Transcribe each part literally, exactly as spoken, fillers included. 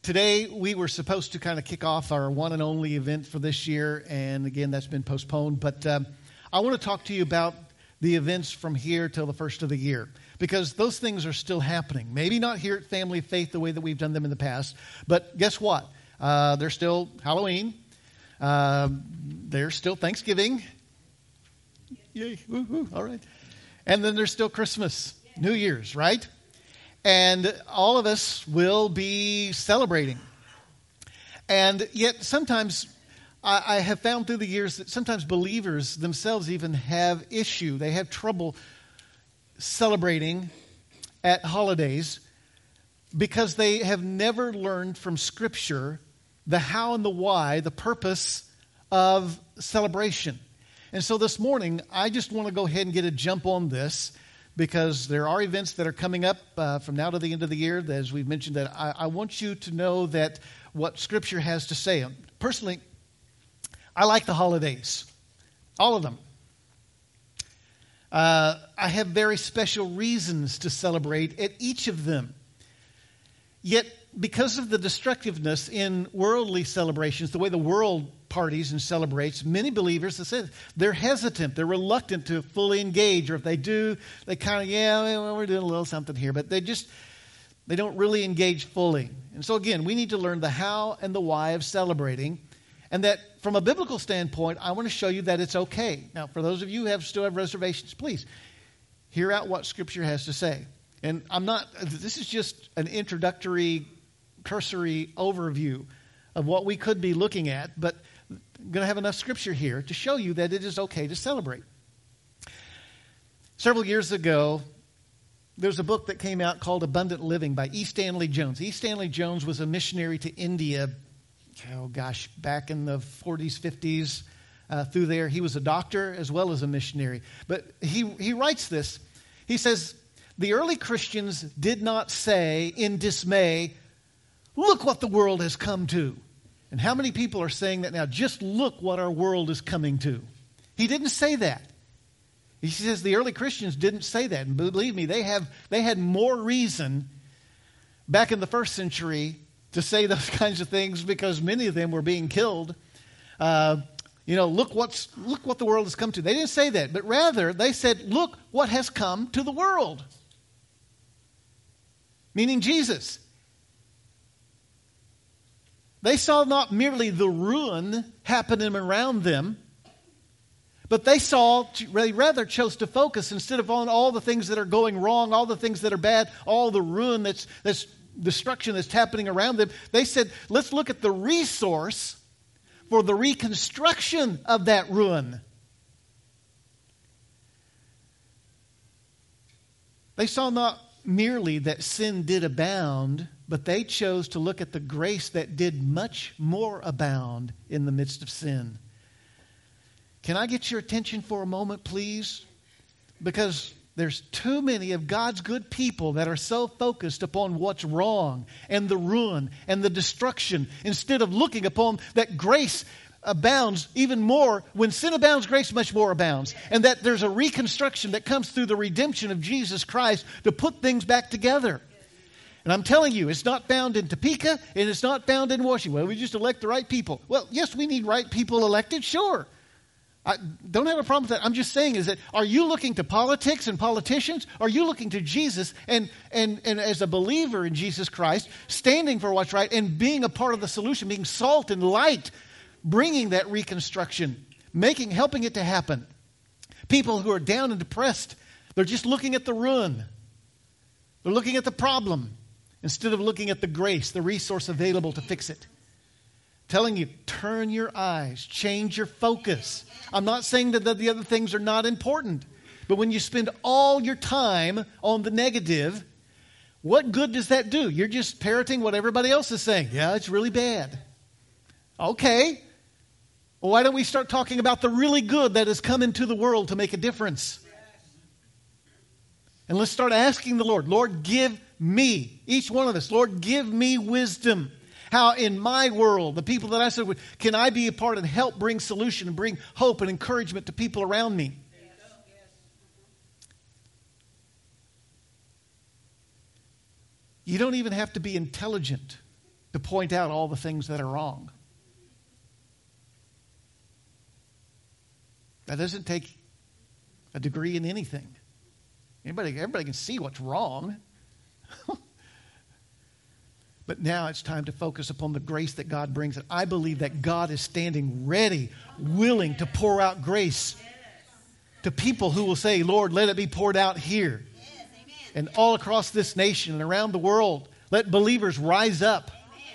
Today, we were supposed to kind of kick off our one and only event for this year, and again, that's been postponed. But um, I want to talk to you about the events from here till the first of the year, because those things are still happening. Maybe not here at Family of Faith the way that we've done them in the past, but guess what? Uh, there's still Halloween. Uh, there's still Thanksgiving. Yay, woo-hoo, all right. And then there's still Christmas, New Year's, right? And all of us will be celebrating. And yet sometimes I, I have found through the years that sometimes believers themselves even have issue. They have trouble celebrating at holidays because they have never learned from Scripture the how and the why, the purpose of celebration. And so this morning, I just want to go ahead and get a jump on this, because there are events that are coming up uh, from now to the end of the year, as we've mentioned, that I, I want you to know that what Scripture has to say. Personally, I like the holidays, all of them. Uh, I have very special reasons to celebrate at each of them. Yet, because of the destructiveness in worldly celebrations, the way the world parties and celebrates, many believers, they're hesitant, they're reluctant to fully engage, or if they do, they kind of, yeah, well, we're doing a little something here, but they just, they don't really engage fully. And so again, we need to learn the how and the why of celebrating, and that from a biblical standpoint, I want to show you that it's okay. Now, for those of you who have still have reservations, please hear out what Scripture has to say. And I'm not, this is just an introductory, cursory overview of what we could be looking at, but I'm going to have enough Scripture here to show you that it is okay to celebrate. Several years ago, there was a book that came out called Abundant Living by E. Stanley Jones. E. Stanley Jones was a missionary to India, oh gosh, back in the forties, fifties, uh, through there. He was a doctor as well as a missionary. But he, he writes this. He says, the early Christians did not say in dismay, look what the world has come to. And how many people are saying that now? Just look what our world is coming to. He didn't say that. He says the early Christians didn't say that. And believe me, they have they had more reason back in the first century to say those kinds of things, because many of them were being killed. Uh, you know, look what's look what the world has come to. They didn't say that, but rather they said, look what has come to the world. Meaning Jesus. They saw not merely the ruin happening around them, but they saw, they rather chose to focus, instead of on all the things that are going wrong, all the things that are bad, all the ruin that's, that's destruction that's happening around them. They said, let's look at the resource for the reconstruction of that ruin. They saw not merely that sin did abound, but they chose to look at the grace that did much more abound in the midst of sin. Can I get your attention for a moment, please? Because there's too many of God's good people that are so focused upon what's wrong and the ruin and the destruction, instead of looking upon that grace abounds even more. When sin abounds, grace much more abounds. And that there's a reconstruction that comes through the redemption of Jesus Christ to put things back together. And I'm telling you, it's not found in Topeka and it's not found in Washington. Well, we just elect the right people. Well, yes, we need right people elected, sure. I don't have a problem with that. I'm just saying is that, are you looking to politics and politicians? Are you looking to Jesus and, and, and as a believer in Jesus Christ, standing for what's right and being a part of the solution, being salt and light, bringing that reconstruction, making, helping it to happen? People who are down and depressed, they're just looking at the ruin. They're looking at the problem instead of looking at the grace, the resource available to fix it. Telling you, turn your eyes, change your focus. I'm not saying that the other things are not important, but when you spend all your time on the negative, what good does that do? You're just parroting what everybody else is saying. Yeah, it's really bad. Okay. Well, why don't we start talking about the really good that has come into the world to make a difference? And let's start asking the Lord, Lord, give me, each one of us, Lord, give me wisdom. How in my world, the people that I serve with, can I be a part and help bring solution and bring hope and encouragement to people around me? You don't even have to be intelligent to point out all the things that are wrong. That doesn't take a degree in anything. Anybody, everybody can see what's wrong. But now it's time to focus upon the grace that God brings. And I believe that God is standing ready, willing to pour out grace to people who will say, Lord, let it be poured out here. And all across this nation and around the world, let believers rise up.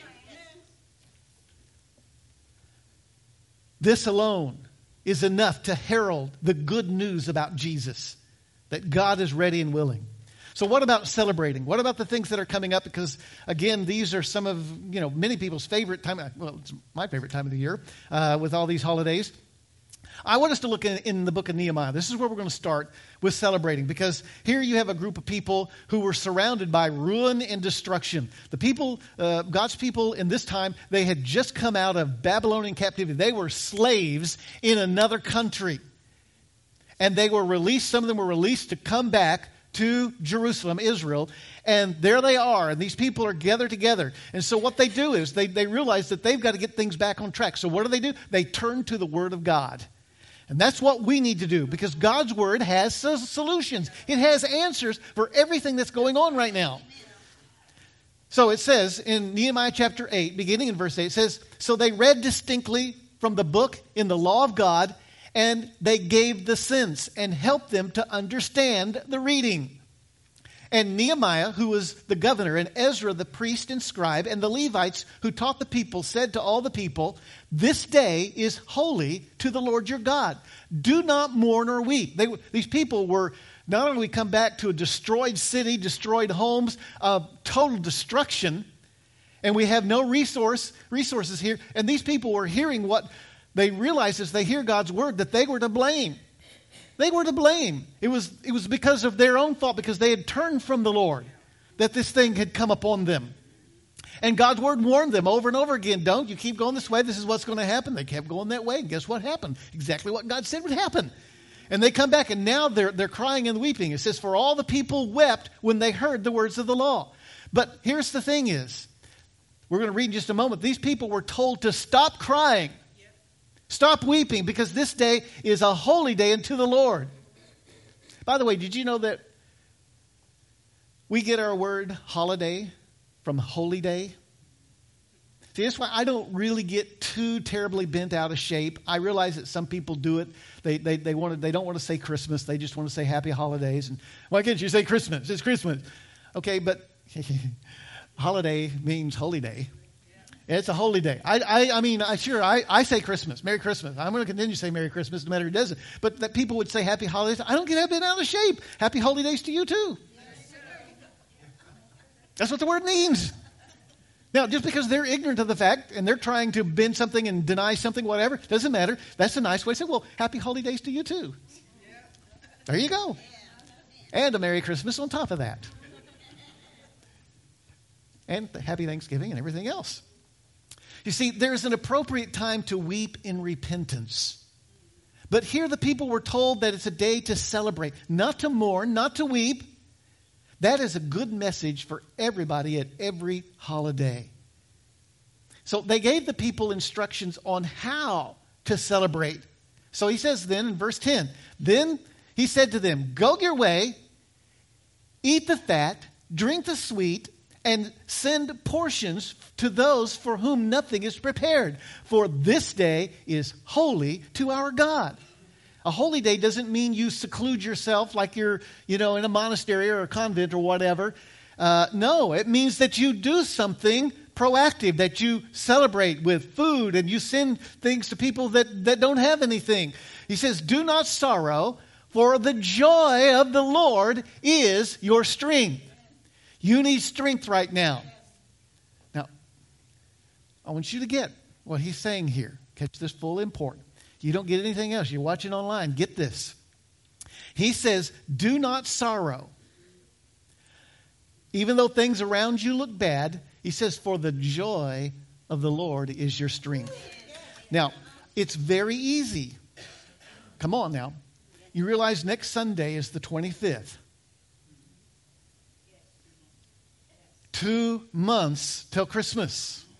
This alone is enough to herald the good news about Jesus, that God is ready and willing. So what about celebrating? What about the things that are coming up? Because, again, these are some of, you know, many people's favorite time. Well, it's my favorite time of the year uh, with all these holidays. I want us to look in, in the book of Nehemiah. This is where we're going to start with celebrating, because here you have a group of people who were surrounded by ruin and destruction. The people, uh, God's people in this time, they had just come out of Babylonian captivity. They were slaves in another country. And they were released, some of them were released to come back to Jerusalem, Israel, and there they are, and these people are gathered together. And so what they do is they, they realize that they've got to get things back on track. So what do they do? They turn to the Word of God. And that's what we need to do, because God's Word has solutions. It has answers for everything that's going on right now. So it says in Nehemiah chapter eight, beginning in verse eight, it says, so they read distinctly from the book in the law of God, and they gave the sense and helped them to understand the reading. And Nehemiah, who was the governor, and Ezra, the priest and scribe, and the Levites who taught the people, said to all the people, this day is holy to the Lord your God. Do not mourn or weep. They, these people were not only come back to a destroyed city, destroyed homes, of total destruction, and we have no resource resources here. And these people were hearing what they realized as they hear God's word, that they were to blame. They were to blame. It was, it was because of their own fault, because they had turned from the Lord, that this thing had come upon them. And God's word warned them over and over again, don't you keep going this way, this is what's going to happen. They kept going that way, and guess what happened? Exactly what God said would happen. And they come back, and now they're, they're crying and weeping. It says, for all the people wept when they heard the words of the law. But here's the thing is, we're going to read in just a moment, these people were told to stop crying. Stop weeping, because this day is a holy day unto the Lord. By the way, did you know that we get our word holiday from holy day? See, that's why I don't really get too terribly bent out of shape. I realize that some people do it. They they they want to, they don't want to say Christmas. They just want to say happy holidays. And why can't you say Christmas? It's Christmas. Okay, but holiday means holy day. It's a holy day. I, I, I mean, I, sure, I, I say Christmas, Merry Christmas. I'm going to continue to say Merry Christmas no matter who doesn't. But that people would say Happy Holidays. I don't get that bit out of shape. Happy holidays to you too. That's what the word means. Now, just because they're ignorant of the fact and they're trying to bend something and deny something, whatever, doesn't matter. That's a nice way to say, well, Happy holidays to you too. There you go. And a Merry Christmas on top of that. And Happy Thanksgiving and everything else. You see, there's an appropriate time to weep in repentance. But here the people were told that it's a day to celebrate, not to mourn, not to weep. That is a good message for everybody at every holiday. So they gave the people instructions on how to celebrate. So he says then in verse ten, then he said to them, go your way, eat the fat, drink the sweet, and send portions to those for whom nothing is prepared. For this day is holy to our God. A holy day doesn't mean you seclude yourself like you're, you know, in a monastery or a convent or whatever. Uh, no, it means that you do something proactive, that you celebrate with food and you send things to people that, that don't have anything. He says, do not sorrow, for the joy of the Lord is your strength. You need strength right now. Now, I want you to get what he's saying here. Catch this full import. You don't get anything else. You're watching online. Get this. He says, do not sorrow. Even though things around you look bad, he says, for the joy of the Lord is your strength. Now, it's very easy. Come on now. You realize next Sunday is the twenty-fifth. Two months till Christmas.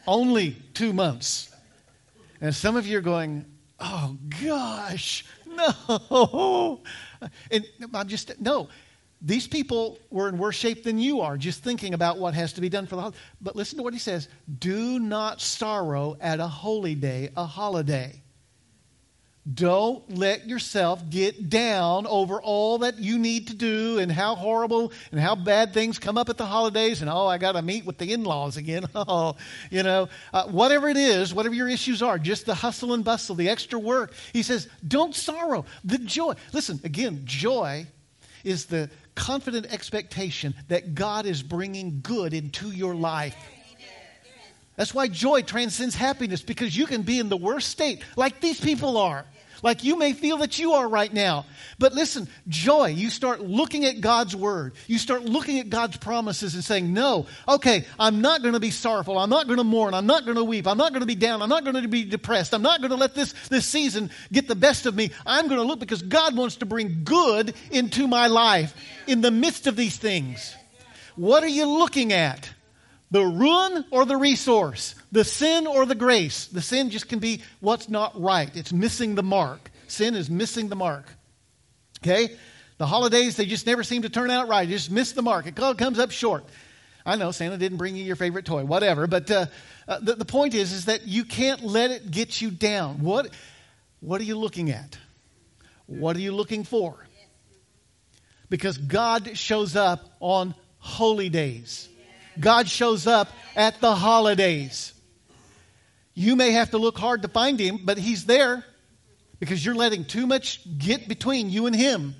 Only two months. And some of you are going, oh, gosh, no. And I'm just, no. These people were in worse shape than you are, just thinking about what has to be done for the holiday. But listen to what he says. Do not sorrow at a holy day, a holiday. Don't let yourself get down over all that you need to do and how horrible and how bad things come up at the holidays. And, oh, I got to meet with the in-laws again. Oh, you know, uh, whatever it is, whatever your issues are, just the hustle and bustle, the extra work. He says, don't sorrow. The joy. Listen, again, joy is the confident expectation that God is bringing good into your life. That's why joy transcends happiness, because you can be in the worst state like these people are. Like you may feel that you are right now. But listen, joy, you start looking at God's word. You start looking at God's promises and saying, no, okay, I'm not going to be sorrowful. I'm not going to mourn. I'm not going to weep. I'm not going to be down. I'm not going to be depressed. I'm not going to let this, this season get the best of me. I'm going to look because God wants to bring good into my life in the midst of these things. What are you looking at? The ruin or the resource? The sin or the grace? The sin just can be what's not right. It's missing the mark. Sin is missing the mark. Okay? The holidays, they just never seem to turn out right. You just miss the mark. It all comes up short. I know Santa didn't bring you your favorite toy, whatever. But uh, uh, the, the point is, is that you can't let it get you down. What, what are you looking at? What are you looking for? Because God shows up on holy days. God shows up at the holidays. You may have to look hard to find him, but he's there because you're letting too much get between you and him.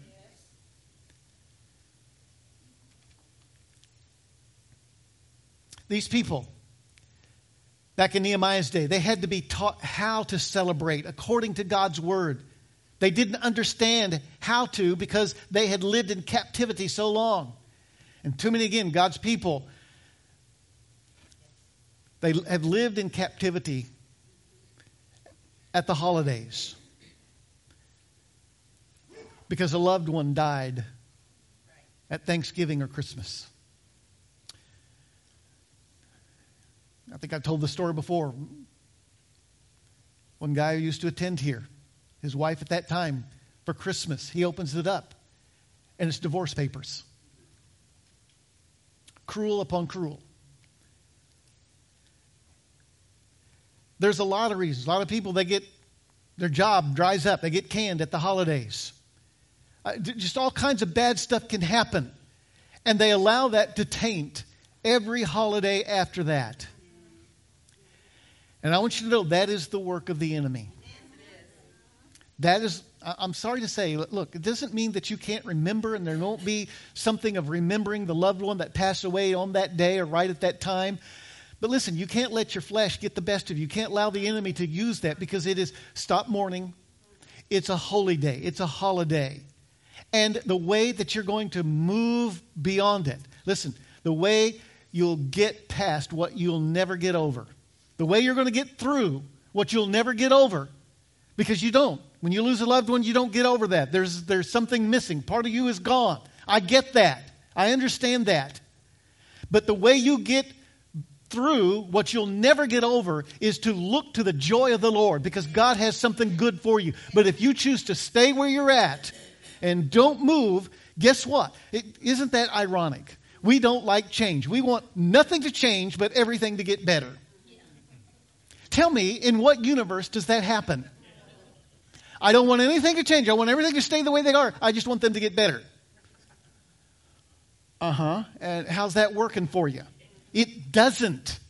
These people, back in Nehemiah's day, they had to be taught how to celebrate according to God's word. They didn't understand how to because they had lived in captivity so long. And too many, again, God's people, they have lived in captivity at the holidays because a loved one died at Thanksgiving or Christmas. I think I've told the story before. One guy who used to attend here, his wife at that time, for Christmas, he opens it up, and it's divorce papers. Cruel upon cruel. There's a lot of reasons. A lot of people, they get, their job dries up. They get canned at the holidays. Uh, just all kinds of bad stuff can happen. And they allow that to taint every holiday after that. And I want you to know that is the work of the enemy. That is, I'm sorry to say, look, it doesn't mean that you can't remember and there won't be something of remembering the loved one that passed away on that day or right at that time. But listen, you can't let your flesh get the best of you. You can't allow the enemy to use that because it is, stop mourning. It's a holy day. It's a holiday. And the way that you're going to move beyond it, listen, the way you'll get past what you'll never get over, the way you're going to get through what you'll never get over, because you don't. When you lose a loved one, you don't get over that. There's, there's something missing. Part of you is gone. I get that. I understand that. But the way you get through what you'll never get over is to look to the joy of the Lord, because God has something good for you. But if you choose to stay where you're at and don't move, guess what? It, isn't that ironic? We don't like change. We want nothing to change but everything to get better. Tell me, in what universe does that happen? I don't want anything to change. I want everything to stay the way they are. I just want them to get better. Uh-huh. And how's that working for you? It doesn't.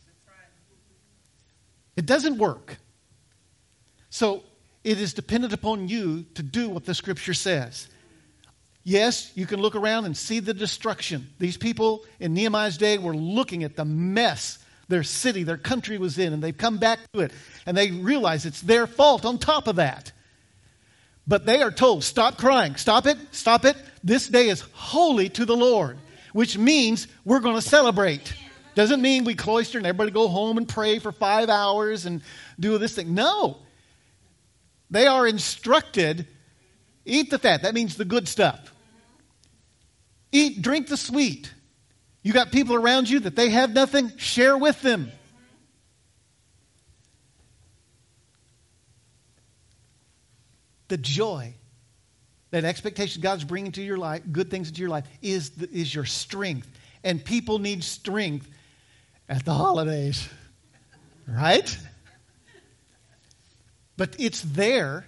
It doesn't work. So it is dependent upon you to do what the Scripture says. Yes, you can look around and see the destruction. These people in Nehemiah's day were looking at the mess their city, their country was in, and they've come back to it, and they realize it's their fault on top of that. But they are told, stop crying, stop it, stop it. This day is holy to the Lord, which means we're going to celebrate. Doesn't mean we cloister and everybody go home and pray for five hours and do this thing. No. They are instructed, eat the fat. That means the good stuff. Eat, drink the sweet. You got people around you that they have nothing, share with them. The joy, that expectation God's bringing to your life, good things into your life, is, the, is your strength. And people need strength at the holidays, right? But it's there,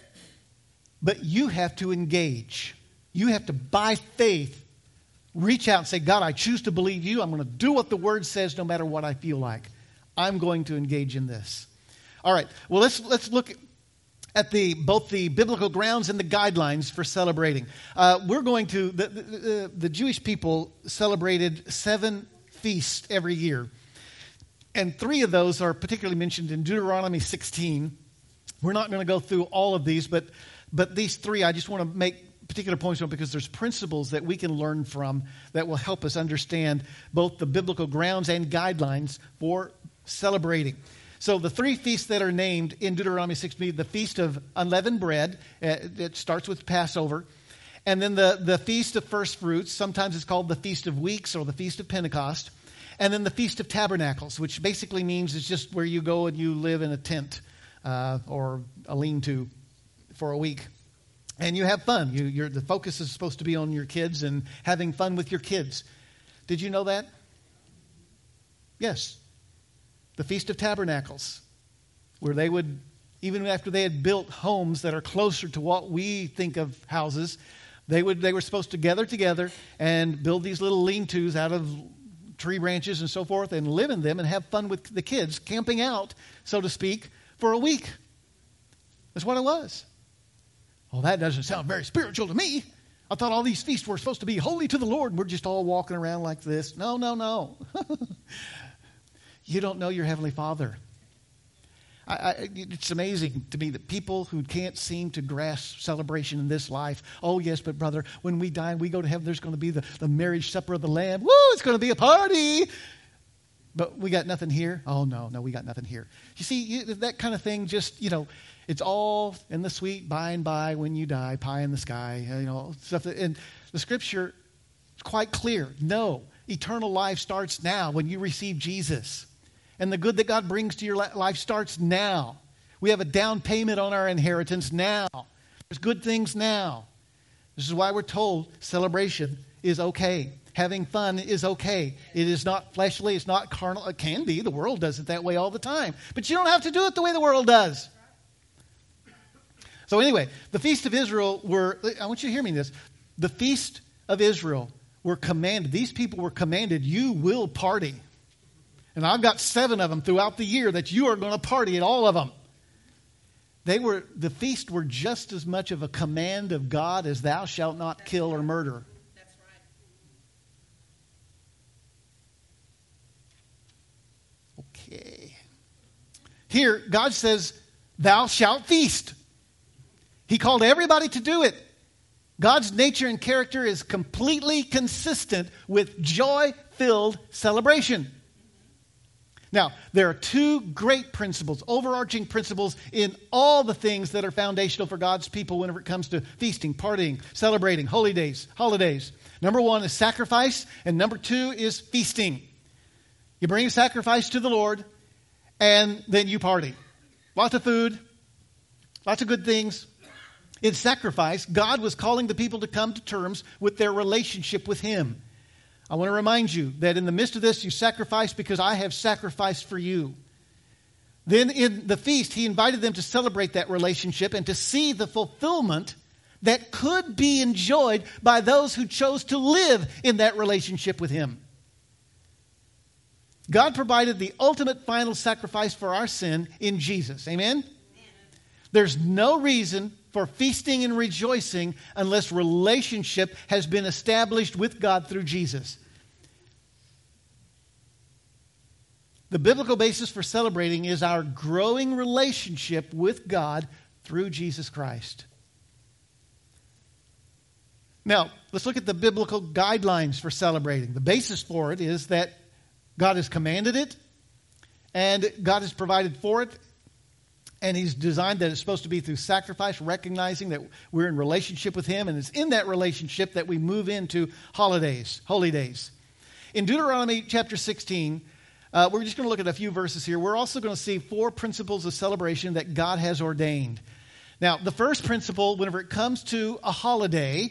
but you have to engage. You have to, by faith, reach out and say, God, I choose to believe you. I'm going to do what the Word says no matter what I feel like. I'm going to engage in this. All right, well, let's let's look at the both the biblical grounds and the guidelines for celebrating. Uh, we're going to, the, the, the Jewish people celebrated seven feasts every year. And three of those are particularly mentioned in Deuteronomy sixteen. We're not going to go through all of these, but but these three I just want to make particular points on because there's principles that we can learn from that will help us understand both the biblical grounds and guidelines for celebrating. So the three feasts that are named in Deuteronomy sixteen, the Feast of Unleavened Bread, uh, it starts with Passover. And then the, the Feast of First Fruits, sometimes it's called the Feast of Weeks or the Feast of Pentecost. And then the Feast of Tabernacles, which basically means it's just where you go and you live in a tent uh, or a lean-to for a week. And you have fun. You, you're, the focus is supposed to be on your kids and having fun with your kids. Did you know that? Yes. The Feast of Tabernacles, where they would, even after they had built homes that are closer to what we think of houses, they would they were supposed to gather together and build these little lean-tos out of tree branches and so forth and live in them and have fun with the kids, camping out, so to speak, for a week. That's what it was. Well, that doesn't sound very spiritual to me. I thought all these feasts were supposed to be holy to the Lord, and we're just all walking around like this. No, no, no. You don't know your Heavenly Father. I, I, it's amazing to me that people who can't seem to grasp celebration in this life, oh yes, but brother, when we die and we go to heaven, there's going to be the, the marriage supper of the Lamb. Woo, it's going to be a party. But we got nothing here. Oh no, no, we got nothing here. You see, you, that kind of thing just, you know, it's all in the sweet by and by when you die, pie in the sky, you know, stuff. That, and the Scripture is quite clear. No, eternal life starts now when you receive Jesus. And the good that God brings to your life starts now. We have a down payment on our inheritance now. There's good things now. This is why we're told celebration is okay. Having fun is okay. It is not fleshly. It's not carnal. It can be. The world does it that way all the time. But you don't have to do it the way the world does. So anyway, the Feast of Israel were, I want you to hear me in this. The Feast of Israel were commanded. These people were commanded, you will party. And I've got seven of them throughout the year that you are going to party at all of them. They were, the feast were just as much of a command of God as thou shalt not That's kill right. or murder. That's right. Okay. Here, God says, thou shalt feast. He called everybody to do it. God's nature and character is completely consistent with joy-filled celebration. Now, there are two great principles, overarching principles in all the things that are foundational for God's people whenever it comes to feasting, partying, celebrating, holy days, holidays. Number one is sacrifice, and number two is feasting. You bring a sacrifice to the Lord, and then you party. Lots of food, lots of good things. In sacrifice, God was calling the people to come to terms with their relationship with Him. I want to remind you that in the midst of this, you sacrifice because I have sacrificed for you. Then in the feast, He invited them to celebrate that relationship and to see the fulfillment that could be enjoyed by those who chose to live in that relationship with Him. God provided the ultimate final sacrifice for our sin in Jesus. Amen? Amen. There's no reason for feasting and rejoicing unless relationship has been established with God through Jesus. The biblical basis for celebrating is our growing relationship with God through Jesus Christ. Now, let's look at the biblical guidelines for celebrating. The basis for it is that God has commanded it, and God has provided for it, and He's designed that it's supposed to be through sacrifice, recognizing that we're in relationship with Him, and it's in that relationship that we move into holidays, holy days. In Deuteronomy chapter sixteen, uh, we're just going to look at a few verses here. We're also going to see four principles of celebration that God has ordained. Now, the first principle, whenever it comes to a holiday,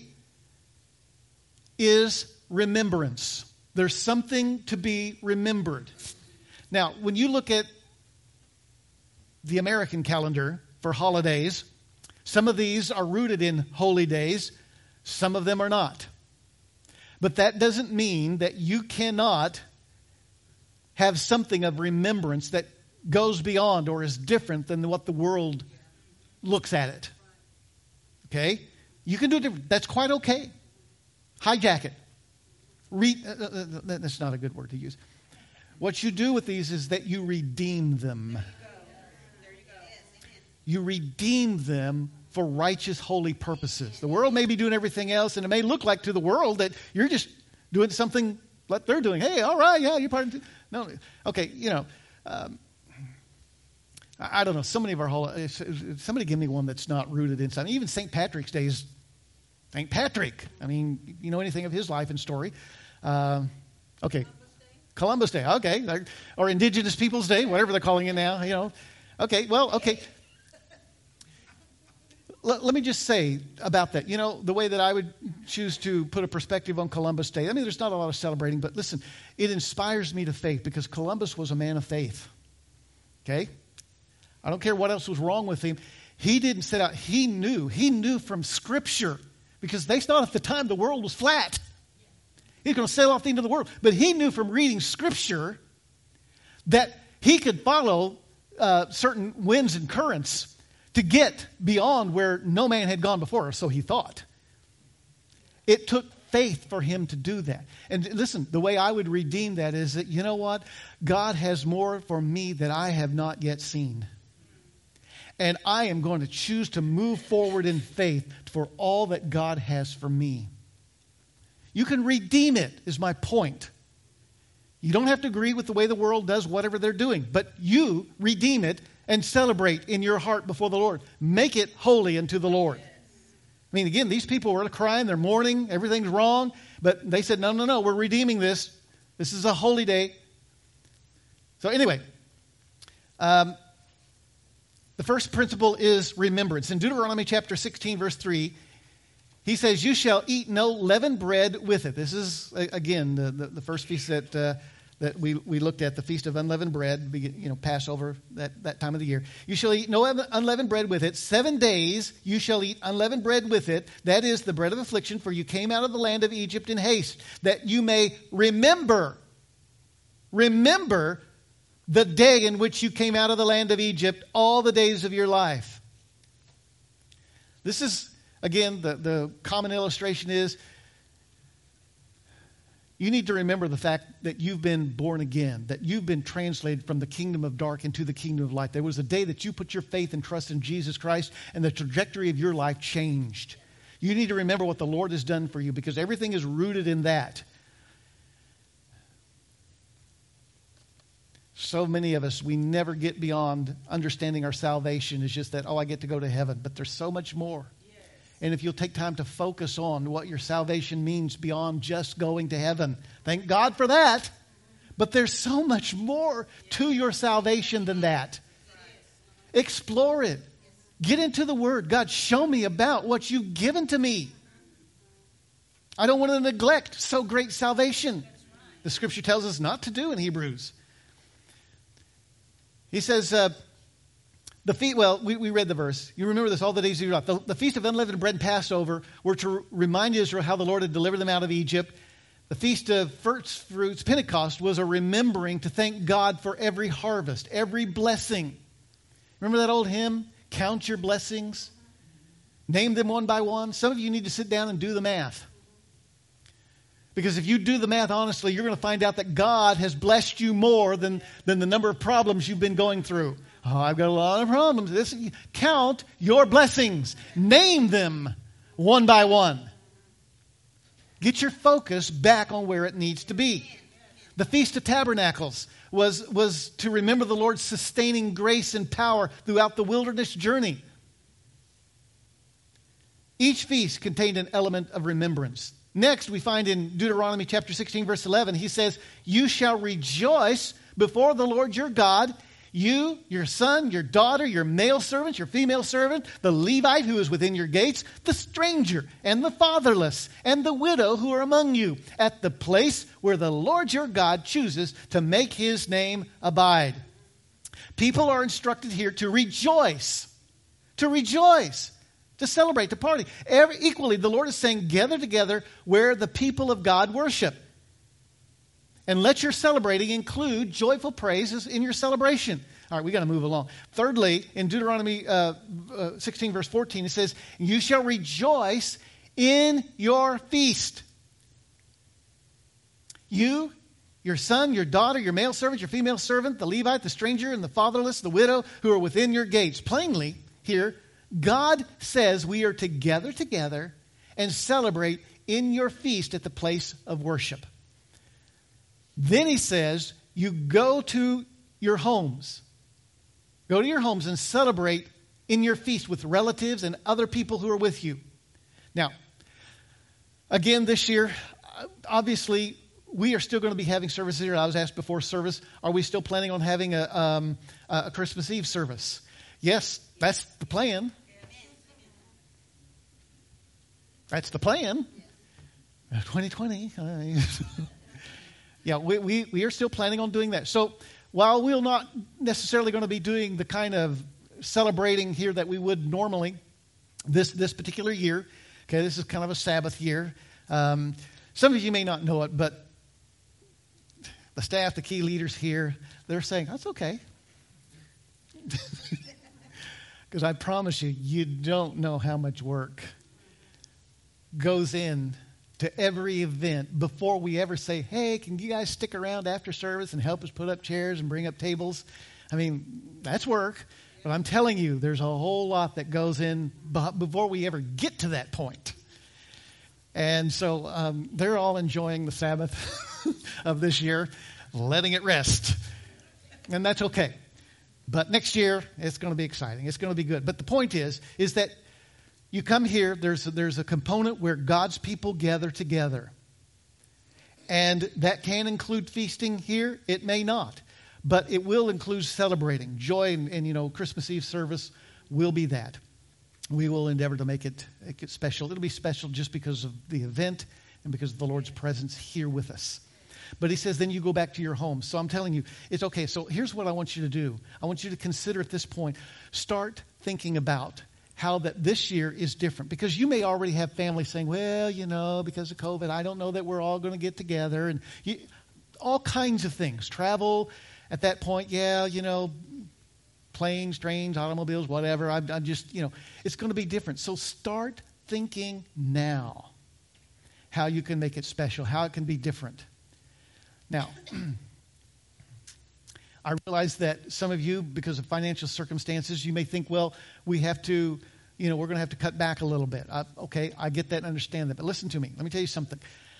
is remembrance. There's something to be remembered. Now, when you look at the American calendar for holidays, some of these are rooted in holy days, some of them are not. But that doesn't mean that you cannot have something of remembrance that goes beyond or is different than what the world looks at it. Okay? You can do it different. That's quite okay. Hijack it. Re- uh, uh, that's not a good word to use. What you do with these is that you redeem them. You redeem them for righteous, holy purposes. The world may be doing everything else, and it may look like to the world that you're just doing something like they're doing. Hey, all right, yeah, you're part of it. No, okay, you know, um, I, I don't know. So many of our holidays, somebody give me one that's not rooted in something. Even Saint Patrick's Day is Saint Patrick. I mean, you know anything of his life and story. Uh, okay, Columbus Day, okay, or Indigenous Peoples Day, whatever they're calling it now, you know. Okay, well, okay. Let, let me just say about that, you know, the way that I would choose to put a perspective on Columbus Day. I mean, there's not a lot of celebrating, but listen, it inspires me to faith because Columbus was a man of faith. Okay? I don't care what else was wrong with him. He didn't set out. He knew. He knew from Scripture because they thought at the time the world was flat. He's going to sail off the end of the world. But he knew from reading Scripture that he could follow uh, certain winds and currents to get beyond where no man had gone before, or so he thought. It took faith for him to do that. And listen, the way I would redeem that is that, you know what? God has more for me that I have not yet seen. And I am going to choose to move forward in faith for all that God has for me. You can redeem it, is my point. You don't have to agree with the way the world does whatever they're doing, but you redeem it and celebrate in your heart before the Lord. Make it holy unto the Lord. I mean, again, these people were crying, they're mourning, everything's wrong, but they said, no, no, no, we're redeeming this. This is a holy day. So anyway, um, the first principle is remembrance. In Deuteronomy chapter sixteen, verse three, he says, you shall eat no leavened bread with it. This is, again, the, the, the first feast that uh, that we, we looked at, the Feast of Unleavened Bread, you know, Passover, that, that time of the year. You shall eat no unleavened bread with it. Seven days you shall eat unleavened bread with it. That is the bread of affliction, for you came out of the land of Egypt in haste, that you may remember, remember the day in which you came out of the land of Egypt, all the days of your life. This is, again, the, the common illustration is, you need to remember the fact that you've been born again, that you've been translated from the kingdom of dark into the kingdom of light. There was a day that you put your faith and trust in Jesus Christ, and the trajectory of your life changed. You need to remember what the Lord has done for you, because everything is rooted in that. So many of us, we never get beyond understanding our salvation. It's just that, oh, I get to go to heaven. But there's so much more. And if you'll take time to focus on what your salvation means beyond just going to heaven, thank God for that. But there's so much more to your salvation than that. Explore it. Get into the Word. God, show me about what you've given to me. I don't want to neglect so great salvation. The Scripture tells us not to do in Hebrews. He says... Uh, The feast, well, we, we read the verse. You remember this all the days of your life. The, the Feast of Unleavened Bread and Passover were to remind Israel how the Lord had delivered them out of Egypt. The Feast of First Fruits, Pentecost, was a remembering to thank God for every harvest, every blessing. Remember that old hymn, Count Your Blessings? Name them one by one. Some of you need to sit down and do the math. Because if you do the math honestly, you're going to find out that God has blessed you more than, than the number of problems you've been going through. Oh, I've got a lot of problems. This, count your blessings. Name them one by one. Get your focus back on where it needs to be. The Feast of Tabernacles was, was to remember the Lord's sustaining grace and power throughout the wilderness journey. Each feast contained an element of remembrance. Next, we find in Deuteronomy chapter sixteen, verse eleven, he says, you shall rejoice before the Lord your God. You, your son, your daughter, your male servant, your female servant, the Levite who is within your gates, the stranger and the fatherless and the widow who are among you, at the place where the Lord your God chooses to make his name abide. People are instructed here to rejoice, to rejoice, to celebrate, to party. Every, equally, the Lord is saying, gather together where the people of God worship. And let your celebrating include joyful praises in your celebration. All right, we got to move along. Thirdly, in Deuteronomy uh, uh, sixteen, verse fourteen, it says, you shall rejoice in your feast. You, your son, your daughter, your male servant, your female servant, the Levite, the stranger, and the fatherless, the widow who are within your gates. Plainly, here, God says we are to gather together and celebrate in your feast at the place of worship. Then he says, you go to your homes. Go to your homes and celebrate in your feast with relatives and other people who are with you. Now, again, this year, obviously, we are still going to be having services here. I was asked before service, are we still planning on having a, um, a Christmas Eve service? Yes, that's the plan. That's the plan. twenty twenty. Yeah, we, we, we are still planning on doing that. So while we're not necessarily going to be doing the kind of celebrating here that we would normally this, this particular year, okay, this is kind of a Sabbath year. Um, some of you may not know it, but the staff, the key leaders here, they're saying, that's okay. Because I promise you, you don't know how much work goes in to every event before we ever say, hey, can you guys stick around after service and help us put up chairs and bring up tables? I mean, that's work. But I'm telling you, there's a whole lot that goes in before we ever get to that point. And so um, they're all enjoying the Sabbath of this year, letting it rest. And that's okay. But next year, it's going to be exciting. It's going to be good. But the point is, is that you come here, there's a, there's a component where God's people gather together. And that can include feasting here. It may not. But it will include celebrating. Joy and, and you know, Christmas Eve service will be that. We will endeavor to make it, make it special. It'll be special just because of the event and because of the Lord's presence here with us. But he says, then you go back to your home. So I'm telling you, it's okay. So here's what I want you to do. I want you to consider at this point, start thinking about how that this year is different. Because you may already have family saying, well, you know, because of COVID, I don't know that we're all going to get together. And you, all kinds of things. Travel at that point, yeah, you know, planes, trains, automobiles, whatever. I'm, I'm just, you know, it's going to be different. So start thinking now how you can make it special, how it can be different. Now, I realize that some of you, because of financial circumstances, you may think, well, we have to, you know, we're going to have to cut back a little bit. I, okay, I get that and understand that. But listen to me. Let me tell you something.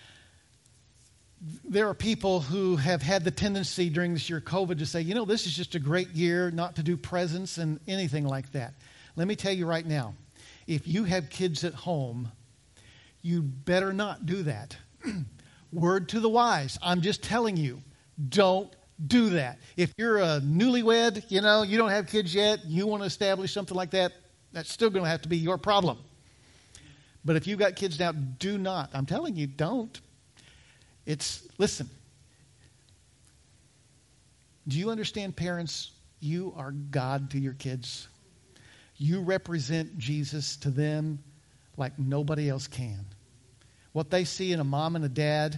There are people who have had the tendency during this year of COVID to say, you know, this is just a great year not to do presents and anything like that. Let me tell you right now, if you have kids at home, you better not do that. Word to the wise. I'm just telling you, don't do that. If you're a newlywed, you know, you don't have kids yet, you want to establish something like that, that's still going to have to be your problem. But if you've got kids now, do not. I'm telling you, don't. It's, listen, do you understand, parents? You are God to your kids. You represent Jesus to them like nobody else can. What they see in a mom and a dad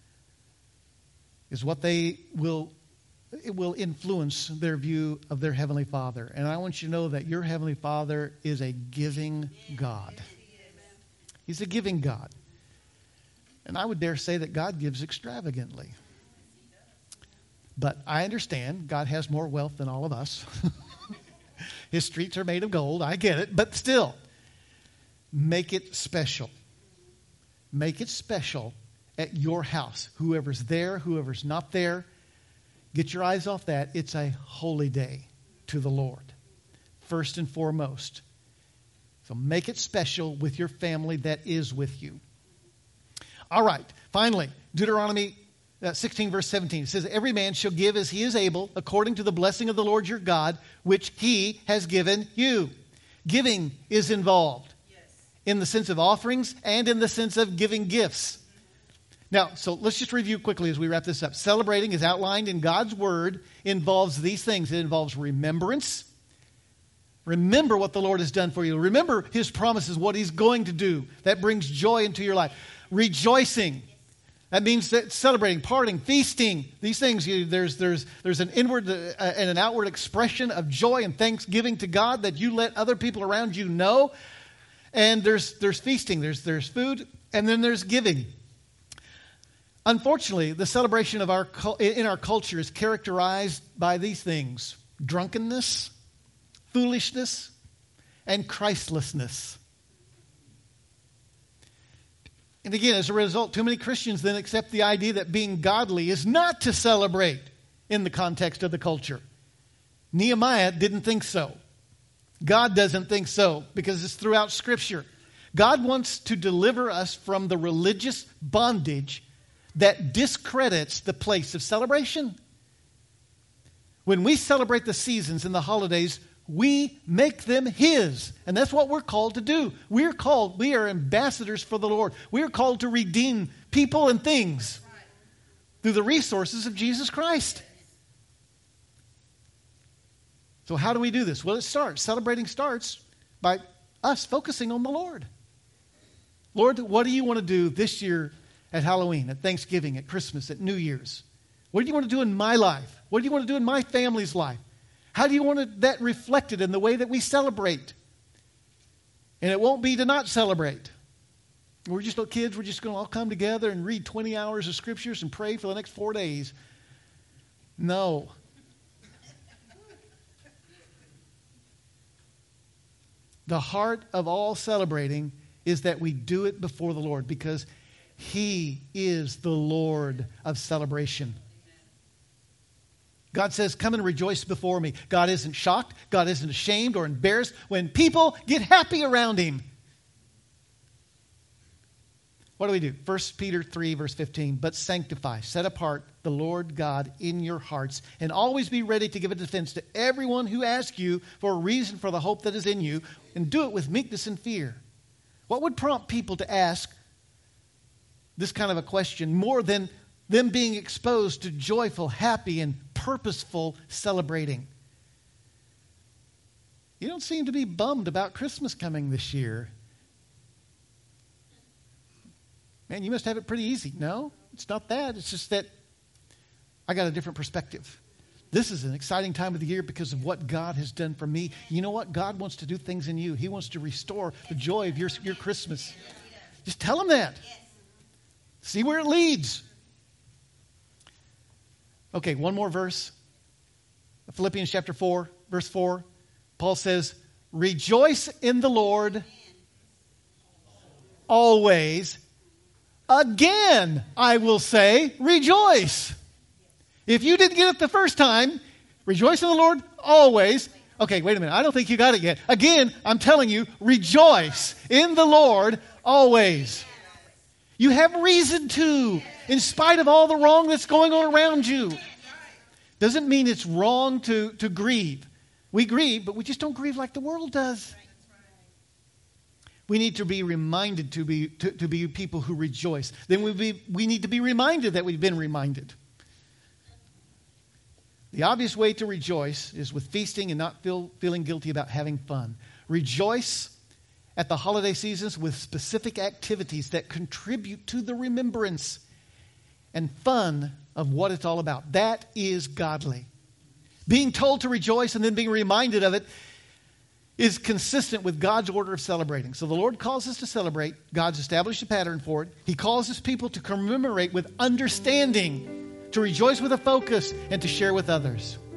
is what they will, it will influence their view of their Heavenly Father. And I want you to know that your Heavenly Father is a giving God. He's a giving God. And I would dare say that God gives extravagantly. But I understand God has more wealth than all of us. His streets are made of gold. I get it. But still, make it special. Make it special at your house. Whoever's there, whoever's not there, get your eyes off that. It's a holy day to the Lord, first and foremost. So make it special with your family that is with you. All right, finally, Deuteronomy uh, sixteen, verse seventeen. It says, every man shall give as he is able, according to the blessing of the Lord your God, which he has given you. Giving is involved in the sense of offerings and in the sense of giving gifts. Now, so let's just review quickly as we wrap this up. Celebrating, as outlined in God's Word, involves these things. It involves remembrance. Remember what the Lord has done for you. Remember His promises, what He's going to do. That brings joy into your life. Rejoicing. That means that celebrating, partying, feasting. These things, you, there's, there's, there's an inward uh, and an outward expression of joy and thanksgiving to God that you let other people around you know. And there's, there's feasting. There's, there's food. And then there's giving. Unfortunately, the celebration of our in our culture is characterized by these things: drunkenness, foolishness, and Christlessness. And again, as a result, too many Christians then accept the idea that being godly is not to celebrate in the context of the culture. Nehemiah didn't think so. God doesn't think so, because it's throughout Scripture. God wants to deliver us from the religious bondage that discredits the place of celebration. When we celebrate the seasons and the holidays, we make them His. And that's what we're called to do. We're called, we are ambassadors for the Lord. We are called to redeem people and things through the resources of Jesus Christ. So how do we do this? Well, it starts. Celebrating starts by us focusing on the Lord. Lord, what do you want to do this year at Halloween, at Thanksgiving, at Christmas, at New Year's? What do you want to do in my life? What do you want to do in my family's life? How do you want it, that reflected in the way that we celebrate? And it won't be to not celebrate. We're just little kids. We're just going to all come together and read twenty hours of scriptures and pray for the next four days. No. The heart of all celebrating is that we do it before the Lord, because He is the Lord of celebration. God says, come and rejoice before me. God isn't shocked. God isn't ashamed or embarrassed when people get happy around Him. What do we do? First Peter three, verse fifteen. But sanctify, set apart the Lord God in your hearts, and always be ready to give a defense to everyone who asks you for a reason for the hope that is in you, and do it with meekness and fear. What would prompt people to ask this kind of a question more than them being exposed to joyful, happy, and purposeful celebrating? You don't seem to be bummed about Christmas coming this year. Man, you must have it pretty easy. No, it's not that. It's just that I got a different perspective. This is an exciting time of the year because of what God has done for me. You know what? God wants to do things in you. He wants to restore the joy of your, your Christmas. Just tell Him that. See where it leads. Okay, one more verse. Philippians chapter four, verse four. Paul says, rejoice in the Lord always. Again, I will say, rejoice. If you didn't get it the first time, rejoice in the Lord always. Okay, wait a minute. I don't think you got it yet. Again, I'm telling you, rejoice in the Lord always. You have reason to, in spite of all the wrong that's going on around you. Doesn't mean it's wrong to, to grieve. We grieve, but we just don't grieve like the world does. We need to be reminded to be to, to be people who rejoice. Then we be, we need to be reminded that we've been reminded. The obvious way to rejoice is with feasting and not feel, feeling guilty about having fun. Rejoice at the holiday seasons with specific activities that contribute to the remembrance and fun of what it's all about. That is godly. Being told to rejoice and then being reminded of it is consistent with God's order of celebrating. So the Lord calls us to celebrate. God's established a pattern for it. He calls His people to commemorate with understanding, to rejoice with a focus, and to share with others.